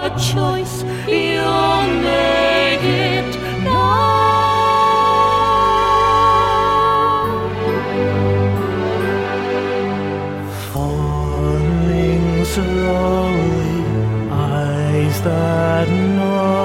a choice, you'll make it now. Falling slowly, eyes that know